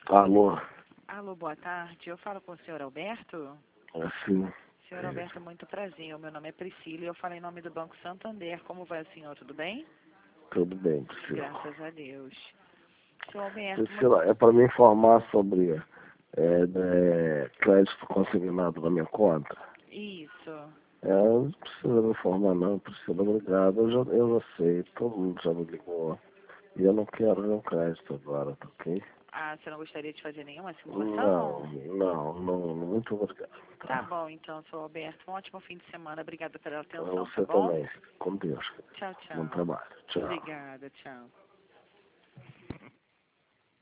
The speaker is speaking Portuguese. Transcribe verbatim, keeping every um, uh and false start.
Alô? Alô, boa tarde. Eu falo com o senhor Alberto? Assim. Senhor Alberto, muito prazer. O meu nome é Priscila e eu falo em nome do Banco Santander. Como vai o senhor? Tudo bem? Tudo bem, Priscila. Graças a Deus. Senhor Alberto, Priscila, muito... é para me informar sobre é, é, crédito consignado na minha conta. Isso. É, não precisa me informar não, Priscila, obrigado. Eu já, eu já sei, todo mundo já me ligou. E eu não quero nenhum crédito agora, tá ok? Ah, você não gostaria de fazer nenhuma Não, simulação? não, não, muito obrigado. Tá Tá? bom, então, senhor Alberto. Um ótimo fim de semana. Obrigada pela Pra atenção, tá você bom? também. Com Deus. Tchau, Bom tchau. trabalho. Tchau. Obrigada, tchau.